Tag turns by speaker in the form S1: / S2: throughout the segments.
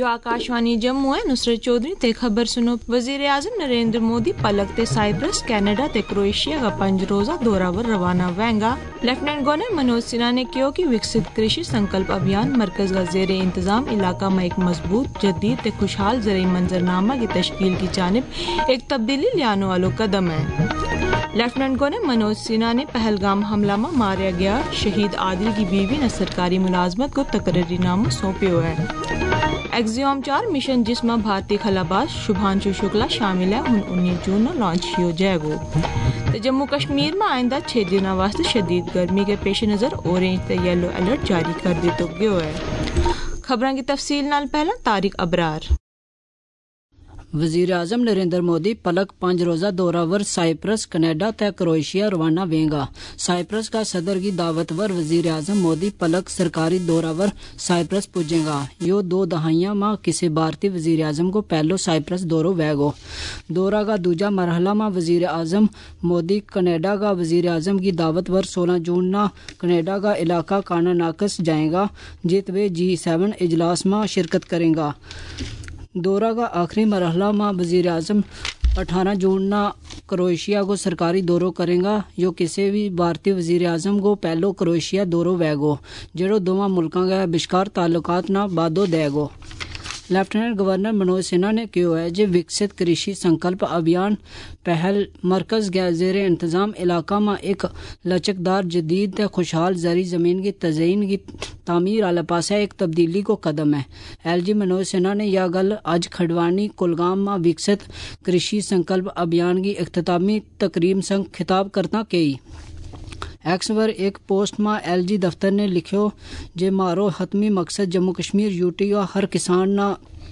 S1: Radio Akashvani Jammu है। नुसरत चौधरी ते खबर सुनो। वजीर आजम नरेंद्र मोदी पलक ते साइप्रस कैनेडा ते क्रोएशिया का 5 रोजा दौरा पर रवाना होंगे। लेफ्टिनेंट गवर्नर मनोज सिन्हा ने कहा कि विकसित कृषि संकल्प अभियान मरकज का जेर इंतजाम इलाका में एक मजबूत जदीद ते खुशहाल ज़राई मंजरनामा की तश्कील की जानिब एक तब्दीली लाने वाला कदम है। लेफ्टिनेंट गवर्नर मनोज सिन्हा ने पहलगाम हमला में मारा गया शहीद आदिल की बीवी ने सरकारी मुलाजमत को तकरीरनामा सौंपा है। एक्सियोम 4 मिशन जिसमें भारतीय खलाबाज शुभांशु शुक्ला शामिल है, 19 जून को लॉन्च किया जाएगा। जम्मू कश्मीर में आइंदा 6 दिन वास्ते शदीद गर्मी के पेश नज़र ऑरेंज ते येलो अलर्ट जारी कर दिया गया है। खबरों की तफसील नाल पहला तारिक अबरार।
S2: वजीर आजम नरेंद्र मोदी पलक 5 रोजा दौरा वर साइप्रस कनाडा ते क्रोएशिया रवाना वेंगा। साइप्रस का सदर की दावत वर वजीर आजम मोदी पलक सरकारी दौरा वर साइप्रस पुजेगा। यो 2 दहाइयां में किसी भारतीय वजीर आजम को पहलो साइप्रस दौरो वेगो। दौरा का दूजा मरहला में वजीर आजम मोदी कनाडा का वजीर आजम की दावत वर 16 जून ना कनाडा का इलाका कानानाकस जाएगा, जित वे G7 इजलास में शिरकत करेगा। दौरा का आखिरी मरहला में वजीर आजम 18 जून ना क्रोएशिया को सरकारी दौरो करेगा। जो किसी भी भारतीय वजीर आजम को पहलो क्रोएशिया दौरो वेगो, जेड़ो दोवां मुल्कां के बिशकार ताल्लुकात ना बादो देगो। लेफ्टिनेंट गवर्नर मनोज सिन्हा ने कहा है कि विकसित कृषि संकल्प अभियान पहल मरकज जेर इंतजाम इलाका में एक लचकदार जदीद ते खुशहाल ज़री ज़मीन की तज़यीन की तामीर आला पासा एक तब्दीली को कदम है। LG मनोज सिन्हा ने यह गल आज खड़वानी कुलगाम में विकसित कृषि संकल्प अभियान की इख्तितामी तकरीब संग खिताब करता कही। एक्स पर एक पोस्ट में LG दफ्तर ने लिखो जे मारो हतमी मकसद जम्मू कश्मीर यूटी का हर किसान ना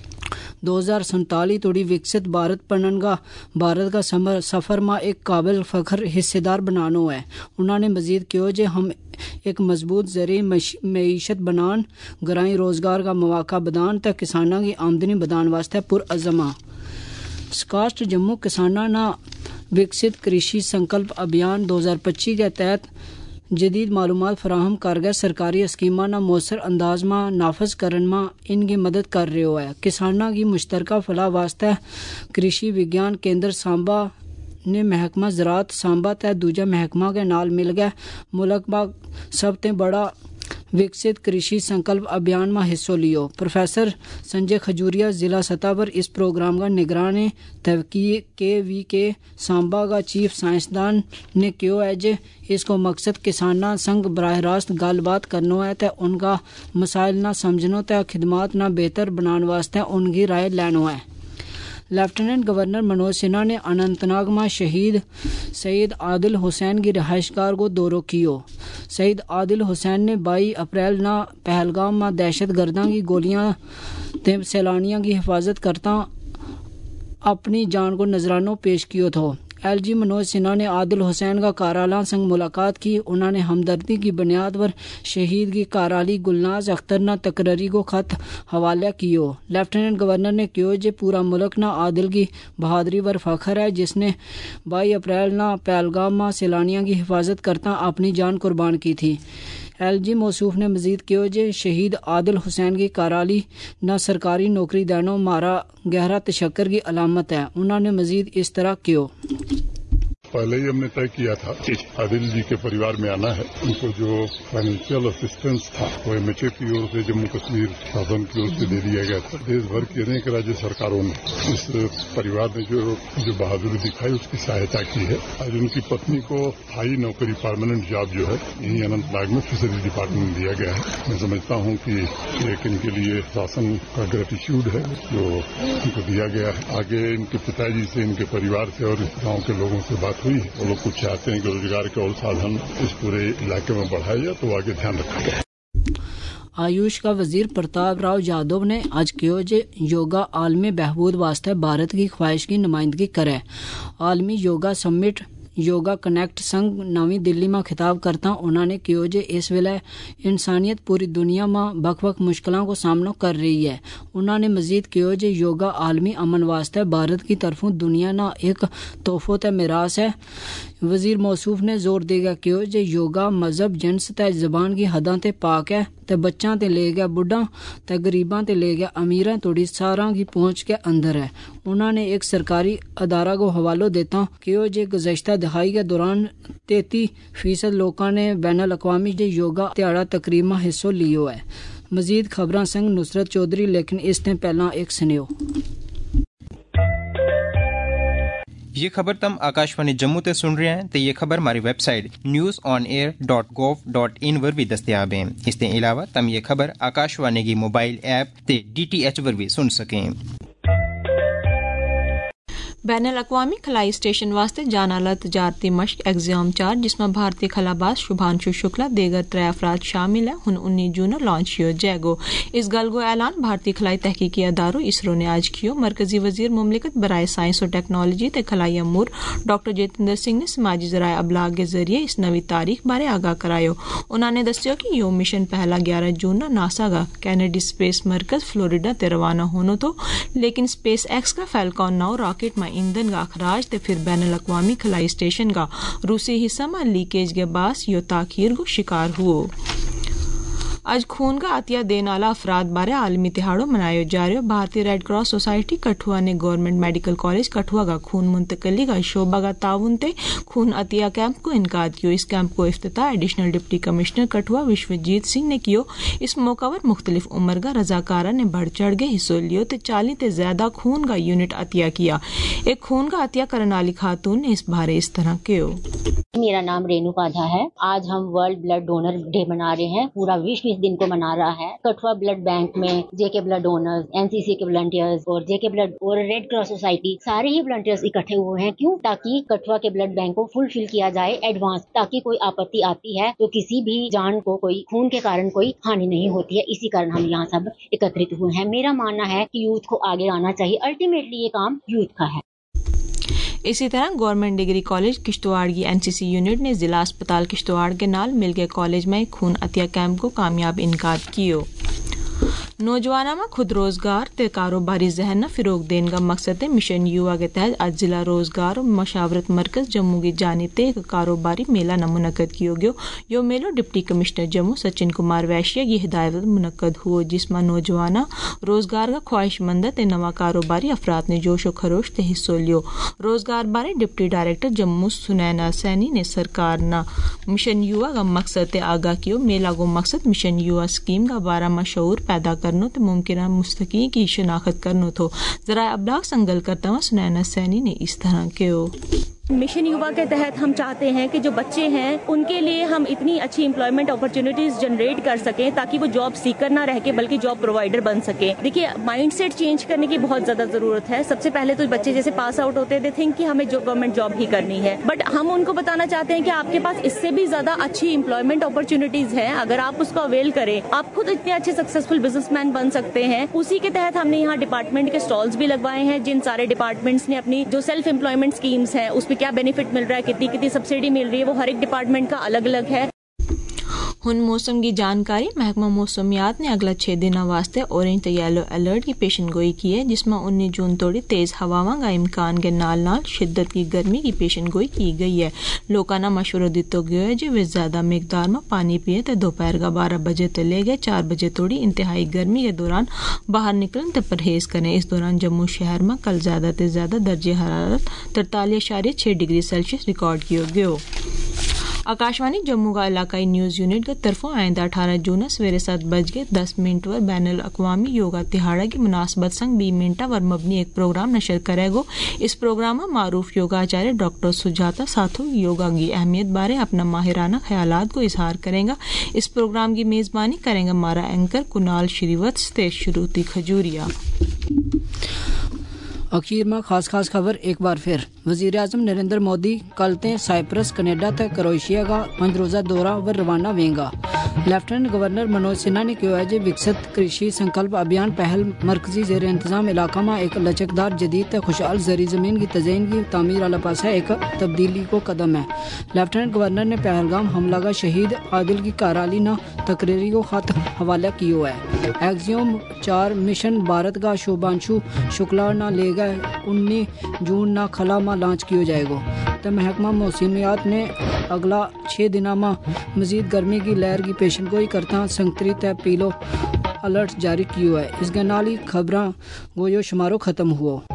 S2: 2047 तोड़ी विकसित भारत बननगा भारत का सफर में एक काबिल फख्र हिस्सेदार बनानो है। उन्होंने मजीद कहा जे हम एक मजबूत ज़रिए मईशत बनान, गराई रोजगार का मौका बदान तक किसानों की आमदनी बदान वास्ते पुरअज़म हाँ। स्कास्ट जम्मू किसाना ना विकसित कृषि संकल्प अभियान 2025 के तहत जदीद मालूमात फराहम कर गए सरकारी स्कीमां ना मौसर अंदाज में नाफज करन में इनकी मदद कर रहे है। किसानों की मुश्तरका फलाह वास्ते कृषि विज्ञान केंद्र सांबा ने महकमा ज़राअत सांबा ते दूजा महकमा के नाल मिल गए मुल्क में सबसे बड़ा विकसित कृषि संकल्प अभियान में हिस्सा लियो। प्रोफेसर संजय खजूरिया जिला सतह पर इस प्रोग्राम का निगरानी KVK सांबा का चीफ साइंसदान ने कहा है जे इसको मकसद किसाना संग बराह रास्त गलबात करनो है ते उनका मसाइल ना समझनो ते खिदमात ना बेहतर बनाने वास्ते उनकी राय लेनो है। लेफ्टिनेंट गवर्नर मनोज सिन्हा ने अनंतनाग में शहीद सईद आदिल हुसैन की रहायशगार को दौरो कियो। सईद आदिल हुसैन ने 22 अप्रैल ना पहलगाम में दहशत गर्दां की गोलियां ते सैलानियों की हिफाजत करता अपनी जान को नजरानो पेश किया था। LG मनोज सिन्हा ने आदिल हुसैन का काराला संग मुलाकात की। उन्होंने हमदर्दी की बुनियाद पर शहीद की काराली गुलनाज अख्तर ना तकरीरी को खत हवाला कियो। लेफ्टिनेंट गवर्नर ने कहा जे पूरा मुल्क ना आदिल की बहादुरी पर फख्र है, जिसने 22 अप्रैल ना पहलगाम में सैलानियों की हिफाजत करता अपनी जान कुर्बान की थी। LG मौसूफ ने मजीद कहा जे शहीद आदिल हुसैन की काराली न सरकारी नौकरी देनो मारा गहरा तशक्कर की अलामत है। उन्होंने मजीद इस तरह कहा,
S3: पहले ही हमने तय किया था आदिल जी के परिवार में आना है। उनको जो फाइनेंशियल असिस्टेंस था वो MHA की ओर से जम्मू कश्मीर शासन की ओर से दे दिया गया था। देश भर की अनेक राज्य सरकारों ने इस परिवार ने जो बहादुरी दिखाई उसकी सहायता की है। आज उनकी पत्नी को हाई नौकरी परमानेंट जॉब जो है यही अनंतनाग में फिशरीज डिपार्टमेंट में दिया गया है। मैं समझता हूँ कि एक इनके लिए शासन का ग्रेटिट्यूड है जो उनको दिया गया है। आगे इनके पिताजी से, इनके परिवार से और गाँव के लोगों से बात हुई। वो लोग कुछ चाहते हैं कि रोजगार के और साधन इस पूरे इलाके में बढ़ाए जाए, तो आगे ध्यान रखा जाए।
S2: आयुष का वजीर प्रताप राव यादव ने आज कहा जे योगा आलमी बहबूद वास्ते भारत की ख्वाहिश की नुमाइंदगी करे। आलमी योगा समिट योगा कनेक्ट संग नवी दिल्ली में खिताब करता उन्होंने कहा जे इस वेले इंसानियत पूरी दुनिया में बख मुश्किलों को सामना कर रही है। उन्होंने मजीद कहा जे योगा आलमी अमन वास्ते भारत की तरफों दुनिया ना एक तोहफो ते मिरास है। وزیر موصوف نے زور دے گا کہ جو یوگا مذہب جنس تے زبان کی حداں تے پاک ہے تے بچاں تے لے گیا بڈھاں تے غریباں تے لے گیا امیراں توڑی ساراں کی پہنچ کے اندر ہے. انہوں نے ایک سرکاری ادارہ کو حوالہ دیتا کہ وہ جو گزشتہ دہائی کے دوران 33% لوگوں نے بین الاقوامی جو یوگا تہاڑا تقریب میں حصہ لیو ہے. مزید خبراں سنگ نصرت چودھری، لیکن اس نے پہلا ایک سنیو.
S4: یہ خبر تم آکاشوانی جموں تے سن رہے ہیں تے یہ خبر ہماری ویب سائٹ news.on-air.gov.in پر بھی دستیاب ہے. اس کے علاوہ تم یہ خبر آکاشوانی کی موبائل ایپ تے DTH پر بھی سن سکیں.
S1: بین الاقوامی خلائی اسٹیشن واسطے جانا والا تجارتی مشق ایگزام 4 جس میں بھارتی خلاباز شبھانشو شکلا دیگر 3 افراد شامل ہیں ہن 19 جون لانچ کیو جائے گو. اس گل کو اعلان بھارتی خلائی تحقیقی اداروں اسرو نے آج کیو. مرکزی وزیر مملکت برائے سائنس و ٹیکنالوجی تے خلائی امور ڈاکٹر جتیندر سنگھ نے سماجی ذرائع ابلاغ کے ذریعے اس نوی تاریخ بارے آگاہ کرایو. انہوں نے دسیا کہ یہ مشن پہلا 11 جون ناسا کا کینیڈی اسپیس مرکز فلوریڈا تے روانہ ہونا تو، لیکن اسپیس ایکس کا فیلکون 9 راکٹ میں ایندھن کا اخراج تے پھر بین الاقوامی خلائی اسٹیشن کا روسی حصہ میں لیکیج کے باعث یہ تاخیر کو شکار ہوئے. آج خون کا عطیہ دینے والا افراد بارے عالمی تہاڑوں منایا جا رہے. بھارتی ریڈ کراس سوسائٹی کٹھوا نے گورنمنٹ میڈیکل کالج کٹھوا کا خون منتقلی کا شعبہ کا تعاون تے خون عطیہ کیمپ کو انعقاد کیو. اس کیمپ کو افتتاح additional deputy commissioner Kathua Vishwajeet Singh نے کیو. اس موقع پر مختلف عمر کا رضاکارہ نے بڑھ چڑھ کے حصہ لیو تے 40 تے زیادہ خون کا یونٹ عطیہ کیا. ایک خون کا عطیہ کرنے والی خاتون نے اس بارے اس طرح کیو.
S5: میرا نام رینو پادھا ہے. آج ہم ورلڈ بلڈ ڈونر ڈے منا رہے ہیں. پورا وشو اس دن کو منا رہا ہے. کٹھوا بلڈ بینک میں J K blood donors, NCC کے والنٹیئرز اور جے کے بلڈ اور ریڈ کراس سوسائٹی سارے ہی والنٹیئرز اکٹھے ہوئے ہیں. کیوں؟ تاکہ کٹھوا کے بلڈ بینک کو فل کیا جائے ایڈوانس، تاکہ کوئی آپتی آتی ہے تو کسی بھی جان کو کوئی خون کے کارن کوئی ہانی نہیں ہوتی ہے. اسی کارن ہم یہاں سب ایکترت ہوئے ہیں. میرا ماننا ہے کہ یوتھ کو آگے آنا چاہیے. الٹیمیٹلی یہ کام یوتھ کا ہے.
S1: اسی طرح گورنمنٹ ڈگری کالج کشتواڑ کی NCC یونٹ نے ضلع اسپتال کشتواڑ کے نال مل کے کالج میں خون عطیہ کیمپ کو کامیاب انعقاد کیو. نوجوانوں میں خود روزگار تے کاروباری ذہن نہ فروغ دینے کا مقصد ہے. مشن یووا کے تحت آج ضلع روزگار اور مشاورت مرکز جموں کی جانب تے ایک کاروباری میلہ نہ منعقد کیو گیو. یہ میلہ ڈپٹی کمشنر جموں سچن کمار ویشیا کی ہدایت منعقد ہوا، جس میں نوجوانوں روزگار کا خواہش مند تے نواں کاروباری افراد نے جوش و خروش تے حصہ لیو. روزگار بارے ڈپٹی ڈائریکٹر جموں سنینا سینی نے سرکار نہ مشن یووا کا مقصد تے آگاہ کیو. میلہ کو مقصد مشن یووا اسکیم کا بارے میں شعور پیدا کرنا تو ممکنہ مستقی کی شناخت کرنا تو. ذرائع ابلاغ سنگل کرتا ہوا سنینا سینی نے اس طرح کیو.
S6: مشن یووا کے تحت ہم چاہتے ہیں کہ جو بچے ہیں ان کے لیے ہم اتنی اچھی امپلائمنٹ اپرچونیٹیز جنریٹ کر سکیں تاکہ وہ جاب سیکر نہ رہ کے بلکہ جاب پرووائڈر بن سکے. دیکھیے مائنڈ سیٹ چینج کرنے کی بہت زیادہ ضرورت ہے. سب سے پہلے تو بچے جیسے پاس آؤٹ ہوتے تھے تھنک کہ ہمیں جو گورنمنٹ جاب ہی کرنی ہے، بٹ ہم ان کو بتانا چاہتے ہیں کہ آپ کے پاس اس سے بھی زیادہ اچھی امپلائمنٹ اپرچونیٹیز ہیں. اگر آپ اس کو اویل کریں آپ خود اتنے اچھے سکسیسفل بزنس مین بن سکتے ہیں. اسی کے تحت ہم نے یہاں ڈپارٹمنٹ کے اسٹالز بھی لگوائے ہیں جن سارے ڈپارٹمنٹس نے اپنی جو سیلف امپلائمنٹ اسکیمز ہیں اس پہ کیا بینیفٹ مل رہا ہے، کتنی سبسڈی مل رہی ہے، وہ ہر ایک ڈپارٹمنٹ کا الگ الگ ہے.
S1: ہن موسم کی جانکاری. محکمہ موسمیات نے اگلا 6 دنوں واسطے اورنج تے یلو الرٹ کی پیشن گوئی کی ہے، جس میں 19 جون توڑی تیز ہواواں کا امکان کے نال نال شدت کی گرمی کی پیشن گوئی کی گئی ہے. لوگوں نے مشورہ دیتا گیا ہے جو وہ زیادہ مقدار میں پانی پیے تے دوپہر کا 12 بجے تے لے گئے 4 بجے توڑی انتہائی گرمی کے دوران باہر نکلنے تے پرہیز کریں. اس دوران جموں شہر میں کل زیادہ تے زیادہ درجہ حرارت 43.6 ڈگری سیلسیس ریکارڈ کیا گیا. آکاشوانی جموں کا علاقائی نیوز یونٹ کے طرفوں آئندہ 18 جون سویرے 7:10 پر بین الاقوامی یوگا تہاڑا کی مناسبت سنگ 20 منٹ پر مبنی ایک پروگرام نشر کرے گا. اس پروگرام میں معروف یوگا آچاریہ ڈاکٹر سجاتا ساتھو یوگا کی اہمیت بارے اپنا ماہرانہ خیالات کو اظہار کریں گا. اس پروگرام کی میزبانی کریں گا ہمارا اینکر کنال شریوتس تے شروتی کھجوریا.
S2: اخیر میں خاص خبر ایک بار پھر. وزیر اعظم نریندر مودی کل تے سائپرس کینیڈا تے کروشیا کا 5 روزہ دورہ ور روانہ وینگا. لیفٹیننٹ گورنر منوج سنہا نے کہا ہے کہ وکست کرشی سنکلپ ابھیان پہل مرکزی زیر انتظام علاقہ میں ایک لچکدار جدید تے خوشحال زرعی زمین کی تزئین کی تعمیر والا پاسا ایک تبدیلی کو قدم ہے. لیفٹیننٹ گورنر نے پہلگام حملہ کا شہید عادل کی کارالی نہ تقریری کو خط حوالہ کیا ہے. ایگزیوم 4 مشن بھارت کا شبھانشو شکلا نہ لے گا 19 जून ना खला में लॉन्च किया जाएगा। तो महकमा मौसमियात ने अगला 6 दिनों में मजीद गर्मी की लहर की पेशन गोई करता संतरी तय पीलो अलर्ट जारी किया है। इसके नाल ही खबरां गोयो शुमारो खत्म हुआ।